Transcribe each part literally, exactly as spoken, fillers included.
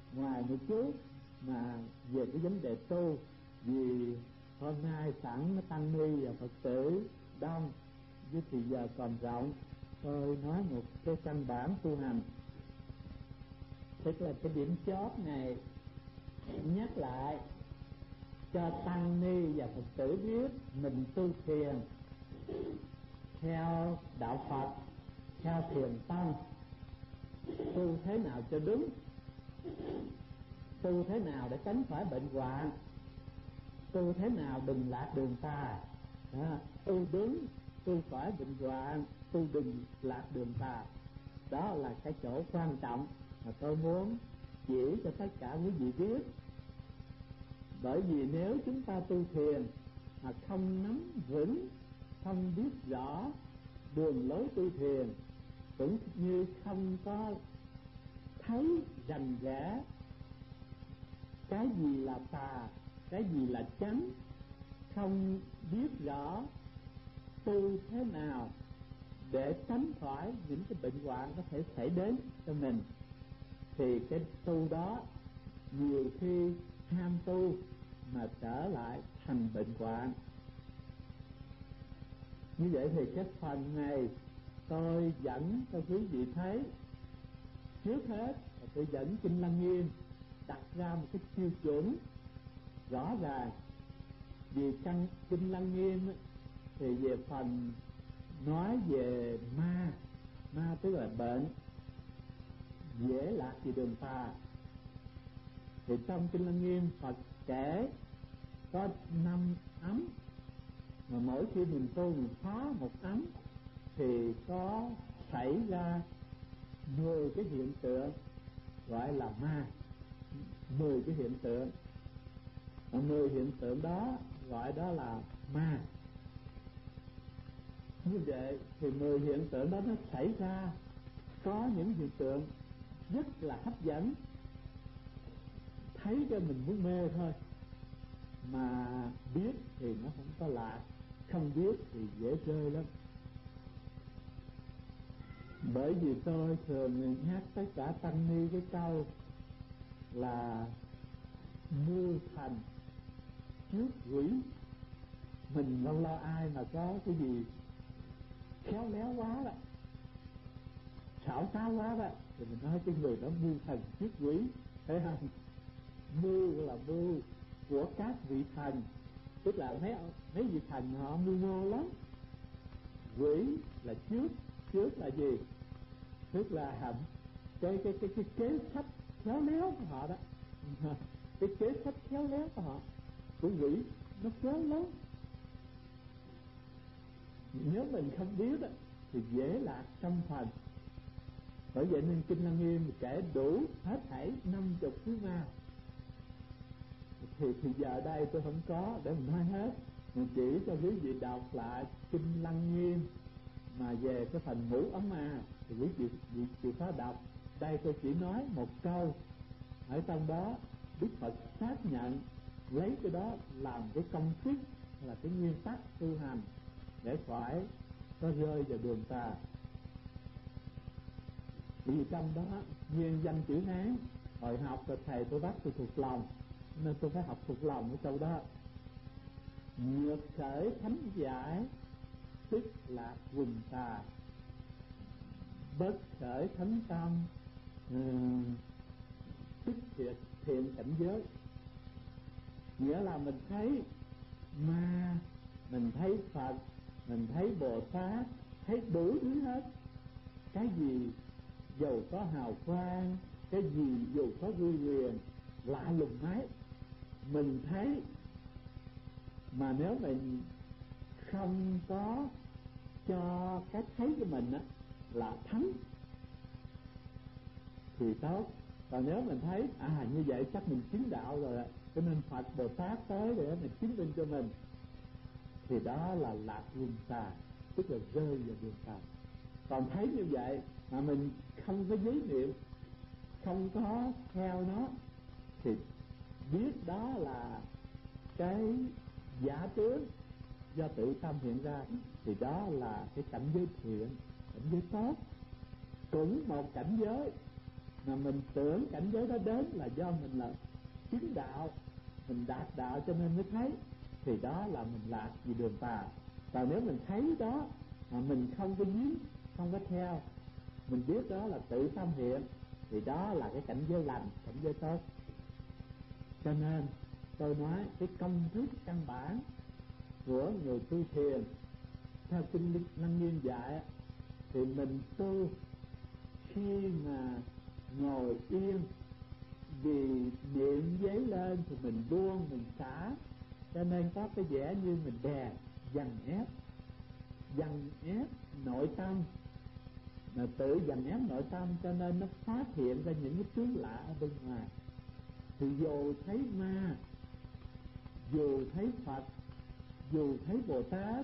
ngoài một chút mà về cái vấn đề tu, vì hôm nay sẵn nó tăng ni và Phật tử đông với thì giờ còn rộng, tôi nói một cái căn bản tu hành. Tức là cái điểm chót này nhắc lại cho tăng ni và Phật tử biết mình tu thiền theo đạo Phật, theo thiền tông, tu thế nào cho đúng, tu thế nào để tránh khỏi bệnh hoạn, tu thế nào đừng lạc đường tà. Đó, tu đúng, tu khỏi bệnh hoạn, tu đừng lạc đường tà. Đó là cái chỗ quan trọng mà tôi muốn chỉ cho tất cả quý vị biết. Bởi vì nếu chúng ta tu thiền mà không nắm vững, không biết rõ đường lối tu thiền, cũng như không có thấy rành rẽ cái gì là tà, cái gì là chánh, không biết rõ tu thế nào để tránh khỏi những cái bệnh hoạn có thể xảy đến cho mình, thì cái tu đó nhiều khi ham tu mà trở lại thành bệnh hoạn. Như vậy thì cái phần này tôi dẫn cho quý vị thấy, trước hết là tôi dẫn Kinh Lăng Nghiêm đặt ra một cái tiêu chuẩn rõ ràng. Vì căn Kinh Lăng Nghiêm thì về phần nói về ma, ma tức là bệnh, dễ lạc về đường tà, thì trong Kinh Lăng Nghiêm Phật kể có năm ấm, mà mỗi khi mình tu mình phá một ấm thì có xảy ra mười cái hiện tượng gọi là ma, mười cái hiện tượng, mười hiện tượng đó gọi đó là ma. Như vậy thì mười hiện tượng đó nó xảy ra, có những hiện tượng rất là hấp dẫn, thấy cho mình muốn mê thôi, mà biết thì nó không có lạ, không biết thì dễ chơi lắm. Bởi vì tôi thường nhắc tất cả tăng ni cái câu là mưu thành trước quỷ. Mình đâu lo ai mà có cái gì khéo léo quá đó, xảo trá quá đó, thì mình nói cái người đó mưu thần trước quỷ, thấy không? Mưu là mưu của các vị thần, tức là mấy mấy vị thần họ mưu mô lắm. Quỷ là trước, trước là gì? Tức là hầm cái cái cái cái kế sách khéo léo của họ đó. Cái kế sách khéo léo của họ, của quỷ nó khéo lắm. Nếu mình không biết đó, thì dễ lạc tâm phần. Bởi vậy nên Kinh Lăng Nghiêm kể đủ hết thảy năm chục thứ ma. Thì thì giờ đây tôi không có để mình nói hết, mình chỉ cho quý vị đọc lại Kinh Lăng Nghiêm mà về cái phần ngũ ấm ma thì quý vị vị chịu khó đọc. Đây tôi chỉ nói một câu, ở trong đó Đức Phật xác nhận lấy cái đó làm cái công thức, là cái nguyên tắc tu hành để khỏi có rơi vào đường tà. Vì trong đó nguyên danh chữ Hán hồi học rồi thầy tôi bắt tôi thuộc lòng, nên tôi phải học thuộc lòng cái câu đó. Nhược khởi thánh giải tức là quần tà, bất khởi thánh tâm um, tức thiệt thiện cảnh giới. Nghĩa là mình thấy ma, mình thấy Phật, mình thấy Bồ Tát, thấy đủ thứ hết. Cái gì dầu có hào quang, cái gì dù có uy quyền lạ lùng mấy, mình thấy. Mà nếu mình không có cho cái thấy của mình á là thắng thì tốt. Còn nếu mình thấy à như vậy chắc mình chứng đạo rồi, cho nên Phật Bồ Tát tới để mình chứng minh cho mình, thì đó là lạc luân tà, tức là rơi vào đường tà. Còn thấy như vậy mà mình không có giới niệm, không có theo nó, thì biết đó là cái giả tướng do tự tâm hiện ra, thì đó là cái cảnh giới thiện, cảnh giới tốt. Cũng một cảnh giới mà mình tưởng cảnh giới đó đến là do mình là chứng đạo, mình đạt đạo cho nên mới thấy, thì đó là mình lạc vì đường tà. Còn nếu mình thấy đó mà mình không có dính, không có theo, mình biết đó là tự tâm hiện, thì đó là cái cảnh giới lành, cảnh giới tốt. Cho nên tôi nói cái công thức căn bản của người tu thiền theo kinh Lăng Nghiêm dạy, thì mình tu khi mà ngồi yên, vì niệm giấy lên thì mình buông, mình xả, cho nên có cái vẻ như mình đè, dằn ép, dằn ép nội tâm, mà tự dằn ép nội tâm, cho nên nó phát hiện ra những cái tướng lạ ở bên ngoài. Thì dù thấy ma, dù thấy Phật, dù thấy Bồ Tát,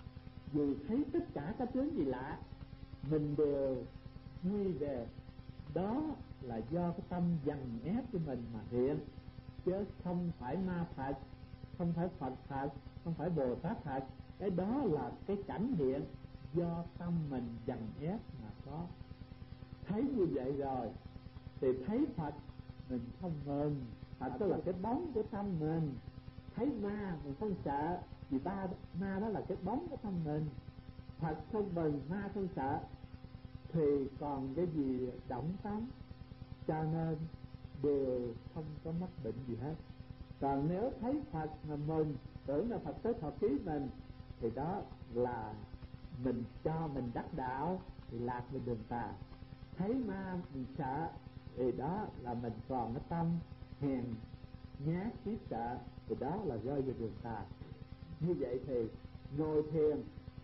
dù thấy tất cả các tướng gì lạ, mình đều quy về đó là do cái tâm dằn ép của mình mà hiện, chứ không phải ma thật, không phải Phật thật, không phải Bồ Tát thật. Cái đó là cái cảnh hiện do tâm mình dằn ép mà có. Thấy như vậy rồi thì thấy Phật mình không mừng, Phật đó là cái bóng của tâm mình. Thấy ma mình không sợ, vì ba ma đó là cái bóng của tâm mình. Phật không mừng, ma không sợ, thì còn cái gì động tâm, cho nên đều không có mắc bệnh gì hết. Còn nếu thấy Phật mà mừng, tưởng là Phật tới thọ ký mình, thì đó là mình cho mình đắc đạo, thì lạc về đường tà. Thấy ma mình sợ, thì đó là mình còn cái tâm hèn nhát khiếp sợ, thì đó là rơi về đường tà. Như vậy thì ngồi thiền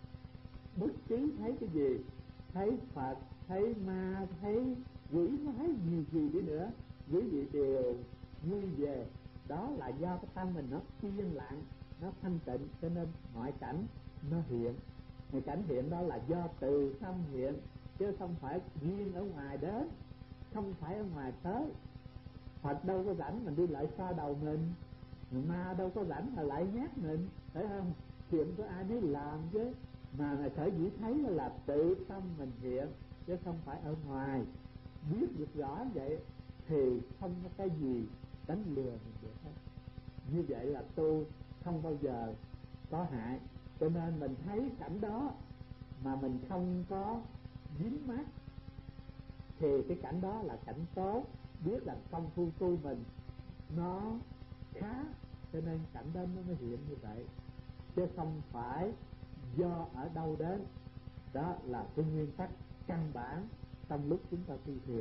bất cứ thấy cái gì, thấy Phật, thấy ma, thấy quỷ nói nhiều gì đi nữa, quý vị đều nguy về. Đó là do cái tâm mình nó yên lặng, nó thanh tịnh, cho nên mọi cảnh nó hiện. Cái cảnh hiện đó là do từ tâm hiện, chứ không phải riêng ở ngoài đến, không phải ở ngoài tới. Phật đâu có rảnh mình đi lại xoa đầu mình, ma đâu có rảnh mà lại nhát mình, phải không? Chuyện của ai nấy làm chứ. Mà này khởi dĩ thấy là tự tâm mình hiện, chứ không phải ở ngoài. Biết được rõ vậy thì không có cái gì đánh lừa mình được hết. Như vậy là tu không bao giờ có hại. Cho nên mình thấy cảnh đó mà mình không có dính mắc, thì cái cảnh đó là cảnh tốt. Biết là công phu tu mình nó khá, cho nên cảnh đó nó mới hiện như vậy, chứ không phải do ở đâu đến. Đó là cái nguyên tắc căn bản trong lúc chúng ta tu thiền.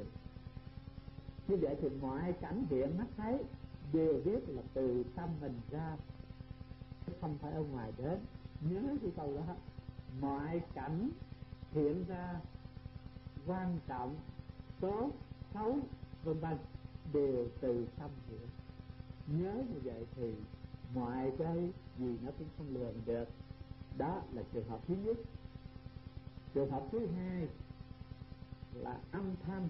Như vậy thì mọi cảnh hiện mắt thấy đều biết là từ tâm mình ra, chứ không phải ở ngoài đến. Nhớ cái câu đó, mọi cảnh hiện ra quan trọng, tốt, xấu, vân vân đều từ tâm hiện. Nhớ như vậy thì mọi cái gì nó cũng không lừa mình được. Đó là trường hợp thứ nhất. Trường hợp thứ hai là âm thanh.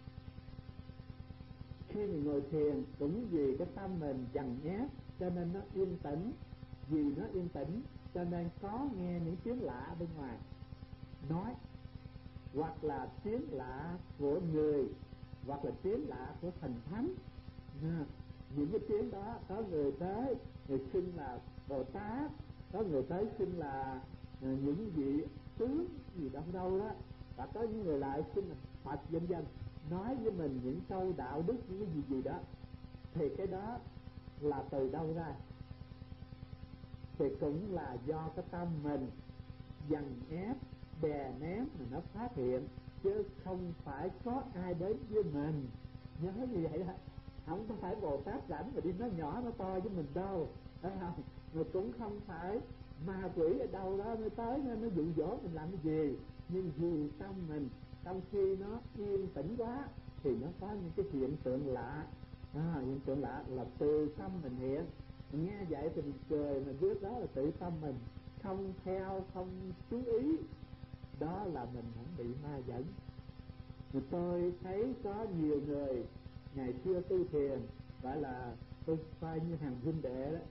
Khi mình ngồi thiền cũng vì cái tâm mình dằn ép, cho nên nó yên tĩnh. Vì nó yên tĩnh cho nên có nghe những tiếng lạ bên ngoài nói, hoặc là tiếng lạ của người, hoặc là tiếng lạ của thần thánh. Những cái tiếng đó có người tới người xưng là Bồ Tát, có người tới xưng là những vị tướng gì đâu đâu đó, và có những người lại xưng là Phật vân vân, nói với mình những câu đạo đức, những cái gì gì đó. Thì cái đó là từ đâu ra? Thì cũng là do cái tâm mình dằn ép, đè nén mà nó phát hiện, chứ không phải có ai đến với mình. Nhớ như vậy đó, không có phải Bồ Tát rảnh mà đi nói nhỏ nó to với mình đâu, thấy không? Mà cũng không phải ma quỷ ở đâu đó mới tới nó, nó dụ dỗ mình làm cái gì. Nhưng dù tâm mình trong khi nó yên tĩnh quá thì nó có những cái hiện tượng lạ. À, hiện tượng lạ là từ tâm mình hiện. Mình nghe vậy thì mình cười, mình biết đó là tự tâm mình, không theo, không chú ý, đó là mình không bị ma dẫn. Thì tôi thấy có nhiều người ngày xưa tu thiền, gọi là tôi coi như hàng huynh đệ đó,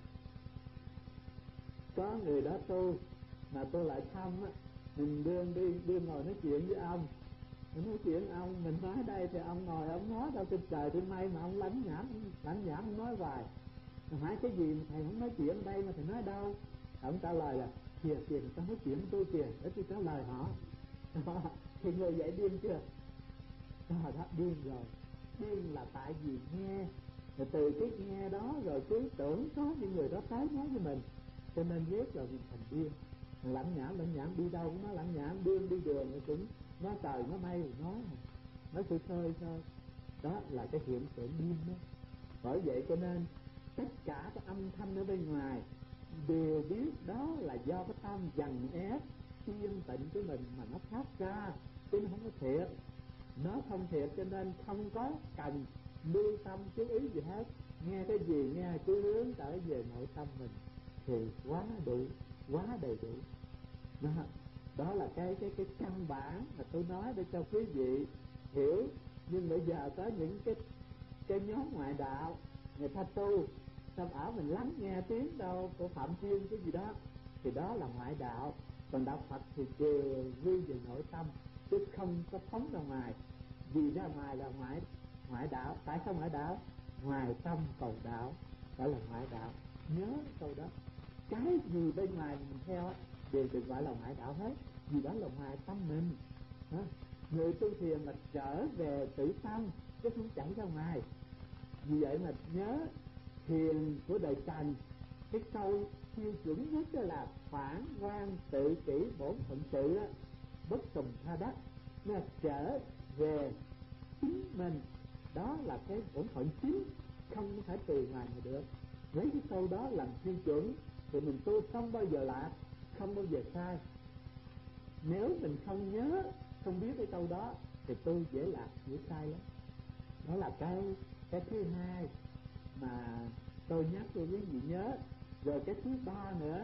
có người đó tu mà tôi lại thăm á, mình đương đi đương ngồi nói chuyện với ông, nói chuyện ông, mình nói đây thì ông ngồi ông nói đâu trên trời trên mây mà ông lãnh nhảm lãnh nhảm ông nói hoài. Hỏi cái gì mà thầy không nói chuyện ở đây mà thầy nói đâu? Ông trả lời là kìa kìa người ta nói chuyện với tôi kìa, để tôi trả lời họ. Thì người vậy điên chưa? Trời đó, điên rồi. Điên là tại vì nghe, rồi từ cái nghe đó rồi cứ tưởng có những người đó tới nói với mình, cho nên ghét rồi mình thành điên. Lãnh nhảm lãnh nhảm đi đâu cũng nói lãnh nhảm, điên đi đường rồi cũng nói trời nói mây rồi nói nói khơi khơi thôi. Đó là cái hiện tượng điên đó. Bởi vậy cho nên tất cả cái âm thanh ở bên ngoài đều biết đó là do cái tâm dằn ép yên tịnh của mình mà nó phát ra, chứ nó không có thiệt. Nó không thiệt cho nên không có cần lưu tâm chú ý gì hết. Nghe cái gì nghe cứ hướng trở về nội tâm mình thì quá đủ, quá đầy đủ. Đó, đó là cái cái cái căn bản mà tôi nói để cho quý vị hiểu. Nhưng bây giờ có những cái cái nhóm ngoại đạo người ta tu xong ở mình lắng nghe tiếng đâu của Phạm Thiên cái gì đó thì đó là ngoại đạo. Còn đạo Phật thì đều quy về nội tâm chứ không có phóng ra ngoài. Vì ra ngoài là ngoại ngoại đạo. Tại sao ngoại đạo? Ngoài tâm cầu đạo, đó là ngoại đạo. Nhớ câu đó. Cái gì bên ngoài mình theo đều được gọi là ngoại đạo hết, vì đó là ngoài tâm mình. Đó. Người tu thiền là trở về tự tâm chứ không chạy ra ngoài. Vì vậy mà nhớ thiền của đời Trần, cái câu tiêu chuẩn nhất đó là phản quan tự kỷ bổn phận sự đó, bất tùng tha đắc, nó trở về chính mình. Đó là cái bổn phận chính, không phải từ ngoài mà được. Lấy cái câu đó làm tiêu chuẩn thì mình tu không bao giờ lạc, không bao giờ sai. Nếu mình không nhớ, không biết cái câu đó thì tu dễ lạc, dễ sai lắm. Đó là cái cái thứ hai mà tôi nhắc cho quý vị nhớ. Rồi cái thứ ba nữa,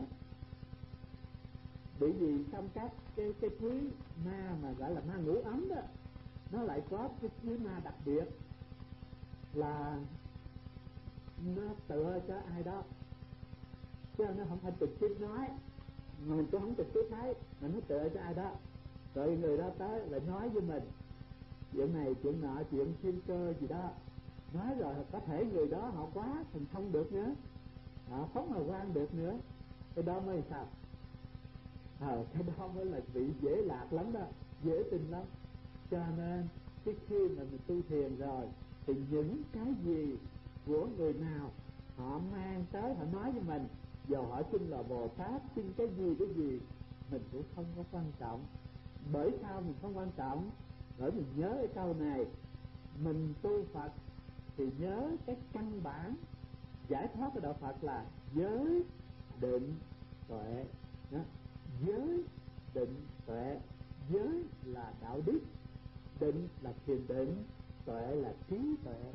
bởi vì trong các cái cái thứ ma mà gọi là ma ngủ ấm đó, nó lại có cái thứ ma đặc biệt là nó tựa cho ai đó, chứ nó không phải trực tiếp nói, mà mình cũng không trực tiếp thấy, mà nó tựa cho ai đó, rồi người đó tới lại nói với mình chuyện này chuyện nọ chuyện thiên cơ gì đó, nói rồi có thể người đó họ quá thành thông được nữa, họ phóng hào quang được nữa, cái đó mới sao? Ờ, cái đó mới là bị dễ lạc lắm đó, dễ tin lắm. Cho nên cái khi mà mình tu thiền rồi thì những cái gì của người nào họ mang tới họ nói với mình, dù họ xin là Bồ Tát, xin cái gì cái gì mình cũng không có quan trọng. Bởi sao mình không quan trọng? Bởi mình nhớ cái câu này, mình tu Phật thì nhớ cái căn bản giải thoát của đạo Phật là giới định tuệ. Đó. Giới định tuệ, giới là đạo đức, định là thiền định, tuệ là trí tuệ.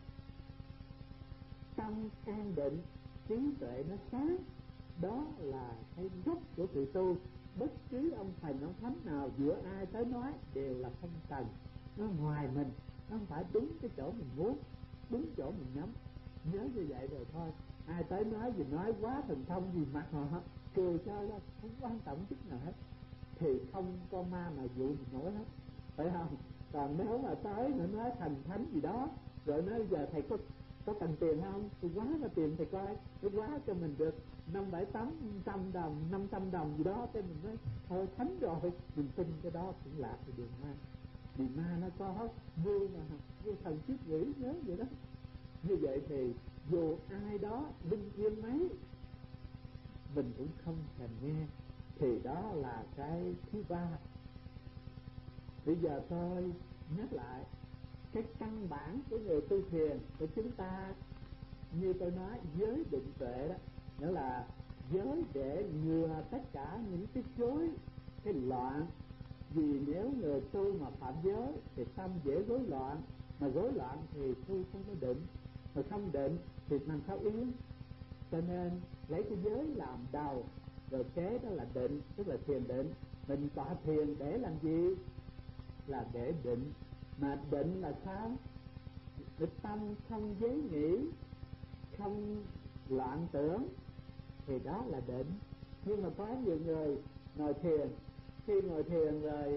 Tâm an định, trí tuệ nó sáng, đó là cái gốc của sự tu. Bất cứ ông thầy ông thánh nào giữa ai tới nói đều là không cần, nó ngoài mình, nó không phải đúng cái chỗ mình muốn, đúng chỗ mình nhắm. Nhớ như vậy rồi thôi. Ai tới nói gì nói quá thần thông gì mặt họ cười chơi đó, không quan trọng chút nào hết, thì không có ma mà dụ mình nổi hết, phải không? Còn nếu mà tới nữa nói thành thánh gì đó, rồi nói giờ thầy có có cần tiền không? Tôi quá là tiền thầy coi, tôi quá cho mình được năm bảy tám trăm đồng, năm trăm đồng gì đó, cái mình nói thôi thánh rồi, mình tin cái đó cũng lạc thì đường ma. Vì ma nó có vô mà vô thần kiếp nghĩ nhớ vậy đó. Như vậy thì dù ai đó linh thiêng mấy mình cũng không thèm nghe, thì đó là cái thứ ba. Bây giờ tôi nhắc lại cái căn bản của người tu thiền của chúng ta, như tôi nói giới định tuệ đó, nghĩa là giới để ngừa tất cả những cái rối, cái loạn. Vì nếu người tu mà phạm giới thì tâm dễ rối loạn, mà rối loạn thì tu không có định, mà không định thì làm sao yên. Cho nên lấy cái giới làm đầu, rồi kế đó là định, tức là thiền định. Mình tọa thiền để làm gì? Là để định. Mà định là sao? Cái tâm không giới nghĩ, không loạn tưởng, thì đó là định. Nhưng mà có nhiều người ngồi thiền, khi ngồi thiền rồi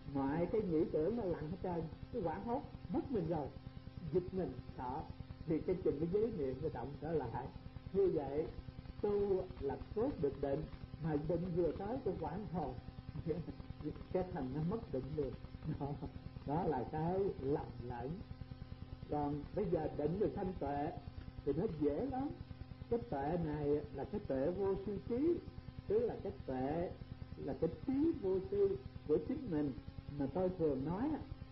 Ngoại cái nghĩ tưởng nó lặng hết trơn, cái quảng hốt mất mình rồi, giật mình sợ, thì cái trình cái giới niệm cái động trở lại. Như vậy tu là cốt được định, mà định vừa tới cái quảng hồn cái thành nó mất định luôn. Đó, đó là cái lầm lẫn. Còn bây giờ định được thanh tuệ thì nó dễ lắm. Cái tuệ này là cái tuệ vô sư trí, tức là cái tuệ là cái trí vô sư của chính mình. Mà tôi thường nói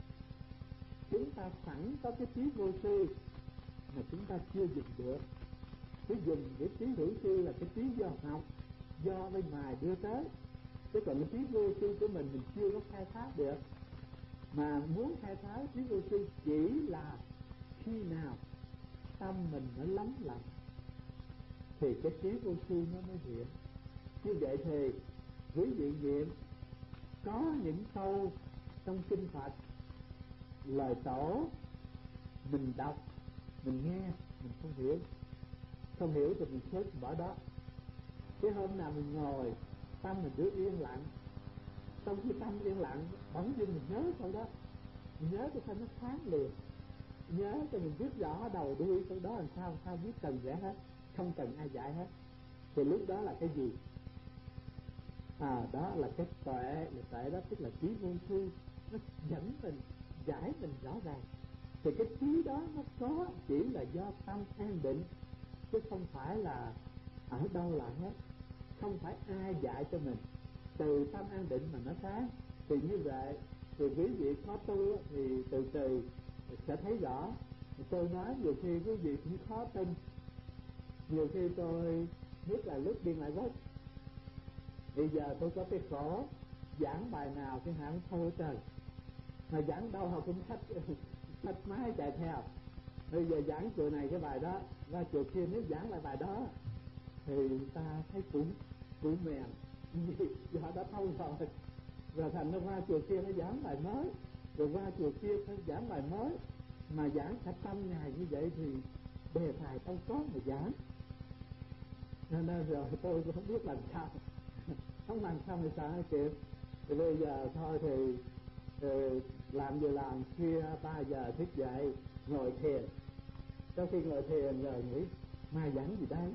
chúng ta sẵn có cái trí vô sư mà chúng ta chưa dùng được. Cứ dùng cái trí hữu sư là cái trí do học, do bên ngoài đưa tới. Chứ còn cái trí vô sư của mình mình chưa có khai thác được. Mà muốn khai thác trí vô sư chỉ là khi nào tâm mình nó lắng lặng thì cái trí vô sư nó mới hiện. Như vậy thì quý vị nghiệm có những câu trong kinh Phật, lời tổ mình đọc, mình nghe, mình không hiểu, không hiểu thì mình xếp bỏ đó. Cái hôm nào mình ngồi tâm mình cứ yên lặng, trong khi tâm yên lặng bỗng dưng mình nhớ câu đó, mình nhớ cái sao nó sáng liền, nhớ cho mình biết rõ đầu đuôi câu đó làm sao, sao biết cần giải hết, không cần ai giải hết. Thì lúc đó là cái gì? À, đó là cái tuệ. Là tuệ đó tức là trí vô sư, nó dẫn mình, giải mình rõ ràng. Thì cái trí đó nó có chỉ là do tâm an định, chứ không phải là ở đâu lại hết, không phải ai dạy cho mình, từ tâm an định mà nó sáng. Thì như vậy thì quý vị khó tu thì từ từ sẽ thấy rõ. Tôi nói nhiều khi quý vị cũng khó tin, nhiều khi tôi biết là lúc đi ngoài gốc. Bây giờ tôi có cái khổ, giảng bài nào cái hãng thôi trời, mà giảng đâu họ cũng xách xách máy chạy theo. Bây giờ giảng chùa này cái bài đó, ra chùa kia nếu giảng lại bài đó thì ta thấy cũng cũng mèo do đã thâu rồi. Rồi thành nó qua chùa kia nó giảng bài mới, rồi qua chùa kia nó giảng bài mới, mà giảng cả trăm ngày như vậy thì đề tài đâu có mà giảng. Nên rồi tôi cũng không biết làm sao, không làm sao mà sao kịp. Thì bây giờ thôi thì, thì làm gì làm, khuya ba giờ thức dậy ngồi thiền. Sau khi ngồi thiền rồi nghĩ mai giảng gì đây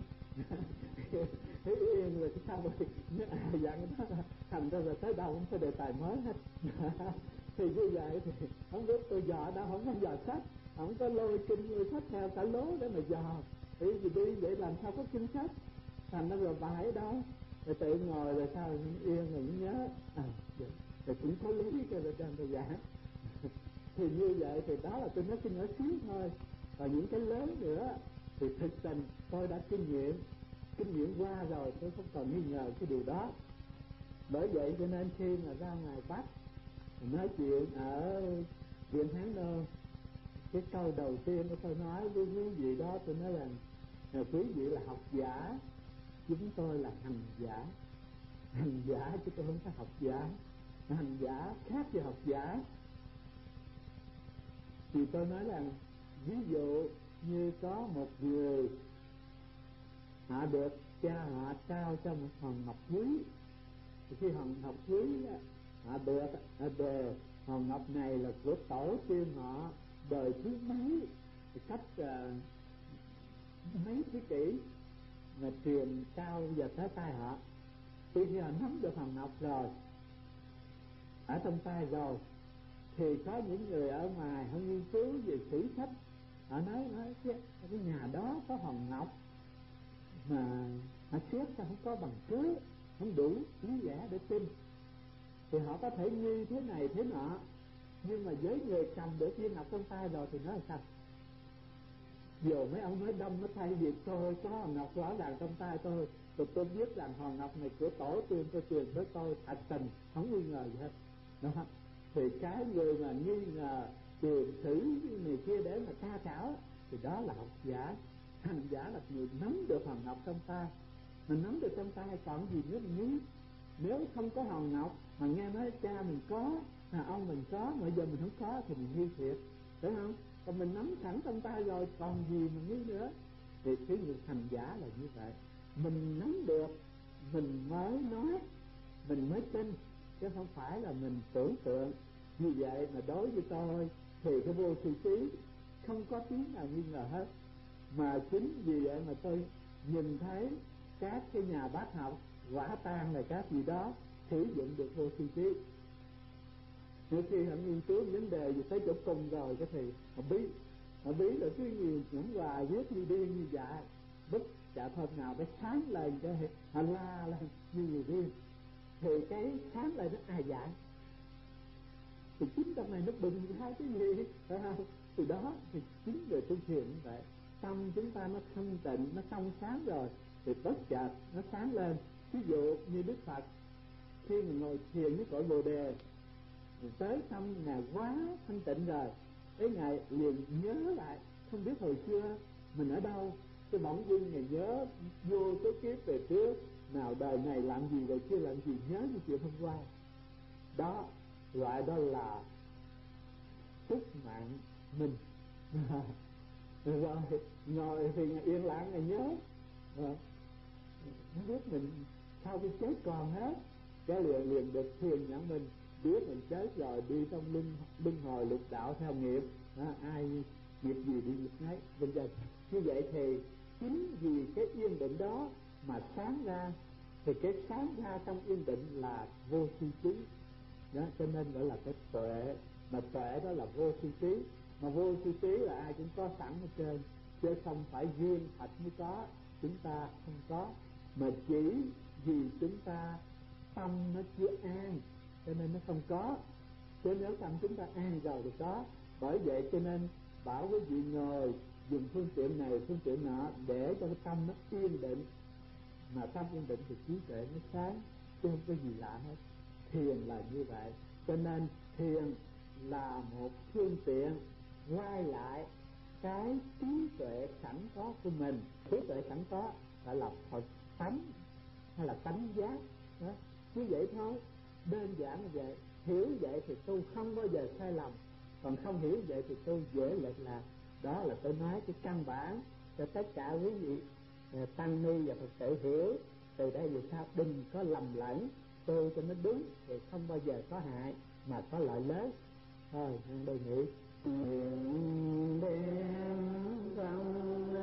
thấy yên rồi cái sao rồi nếu ai giảng đó thành ra rồi tới đâu cũng có đề tài mới hết. Thì như vậy thì không biết tôi dò đâu, không có dò sách, không có lôi kinh lôi sách theo cả lố để mà dò. Thì gì đi vậy làm sao có kinh sách, thành nó rồi bài ở đâu, rồi tự ngồi rồi sao rồi yên rồi mới nhớ à vậy. Rồi cũng có lý cho rồi cho tôi giảng. Thì như vậy thì đó là tôi nói kinh nói xíu thôi. Và những cái lớn nữa thì thực tình tôi đã kinh nghiệm, kinh nghiệm qua rồi, tôi không còn nghi ngờ cái điều đó. Bởi vậy cho nên khi mà ra ngoài Bắc nói chuyện ở viện Hán Nôm, cái câu đầu tiên tôi nói với quý vị đó, tôi nói rằng là quý vị là học giả, chúng tôi là hành giả. Hành giả chứ tôi không phải học giả, hành giả khác với học giả. Thì tôi nói rằng ví dụ như có một người họ được cha họ trao cho một hòn ngọc quý, thì khi hòn ngọc quý họ được đề hòn ngọc này là của tổ tiên họ đời thứ mấy, cách uh, mấy thế kỷ mà truyền cao giờ tới tay họ. Thì khi họ nắm được hòn ngọc rồi, ở trong tay rồi, thì có những người ở ngoài họ nghiên cứu về sử sách, họ nói nói cái, cái nhà đó có hòn ngọc mà họ xét sao không có bằng cứ, không đủ lý lẽ để tin. Thì họ có thể nghi thế này thế nọ, nhưng mà với người cầm được viên ngọc trong tay rồi thì nói là sao? Dù mấy ông nói đông nó thay vì tôi có hòn ngọc rõ ràng trong tay tôi, rồi tôi biết rằng hòn ngọc này của tổ tiên tôi truyền với tôi thật tình, không nghi ngờ gì hết. Đó. Thì cái người mà nghi ngờ truyền sử này kia để mà tra khảo thì đó là học giả. Hành giả là người nắm được hòn ngọc trong tay. Mình nắm được trong tay còn gì nữa mình nghĩ. Nếu không có hòn ngọc mà nghe nói cha mình có, à, ông mình có, mà giờ mình không có thì mình nghi thiệt, phải không? Còn mình nắm sẵn trong tay rồi còn gì mà nghi nữa. Thì cái người hành giả là như vậy, mình nắm được mình mới nói, mình mới tin. chứ không phải là mình tưởng tượng. Vì vậy mà đối với tôi thì cái vô tri trí không có tiếng nào nghi ngờ hết. Mà chính vì vậy mà tôi nhìn thấy các cái nhà bác học quả tan là các gì đó sử dụng được vô tri trí. Nếu khi họ nghiên cứu vấn đề gì tới chỗ cùng rồi cái thì họ biết, họ biết là cứ nghiền những hoài viết như điên như dại, bất chả hôm nào cái sáng lên cái họ la lên như người điên. Thì cái sáng lên nó ai dạy? Thì chính trong này nó bừng hai cái gì, phải không? Từ đó thì chính về tu thiền như vậy, tâm chúng ta nó thanh tịnh, nó trong sáng rồi thì bất chợt nó sáng lên. Ví dụ như Đức Phật khi mà ngồi thiền với cõi Bồ Đề, tới tâm Ngài quá thanh tịnh rồi, cái Ngài liền nhớ lại, không biết hồi xưa mình ở đâu, cái bỗng dưng Ngài nhớ vô số kiếp về trước, nào đời này làm gì rồi kia làm gì, nhớ như chuyện hôm qua. Đó, loại đó là sức mạnh mình. Rồi ngồi thì Ngài yên lặng, Ngài nhớ rồi không biết mình sau khi chết còn hết, cái liền liền được thiền nhận mình biết mình chết rồi đi trong luân luân hồi lục đạo theo nghiệp, đó, ai nghiệp gì đi nghiệp nấy vân vân. Như vậy thì chính vì cái yên định đó mà sáng ra, thì cái sáng ra trong yên định là vô tri trí, đó, cho nên gọi là cái tuệ. Mà tuệ đó là vô tri trí, mà vô tri trí là ai cũng có sẵn hết trơn, chứ không phải riêng Phật mới có, chúng ta không có, mà chỉ vì chúng ta tâm nó chưa an cho nên nó không có. Chứ nếu tâm chúng ta an rồi thì có. Bởi vậy cho nên bảo quý vị ngồi dùng phương tiện này phương tiện nọ để cho cái tâm nó yên định, mà tâm yên định thì trí tuệ nó sáng, chứ không có gì lạ hết. Thiền là như vậy, cho nên thiền là một phương tiện quay lại cái trí tuệ sẵn có của mình. Trí tuệ sẵn có gọi là Phật tánh hay là tánh giác đó, như vậy thôi, đơn giản như vậy. Hiểu vậy thì tôi không bao giờ sai lầm, còn không hiểu vậy thì tôi dễ lệch lạc. Đó là tôi nói cái căn bản cho tất cả quý vị tăng ni và Phật tử hiểu. Từ đây về sau đừng có lầm lẫn, tôi cho nó đúng thì không bao giờ có hại mà có lợi lớn. Thôi, đề nghị. Nguyện đem trong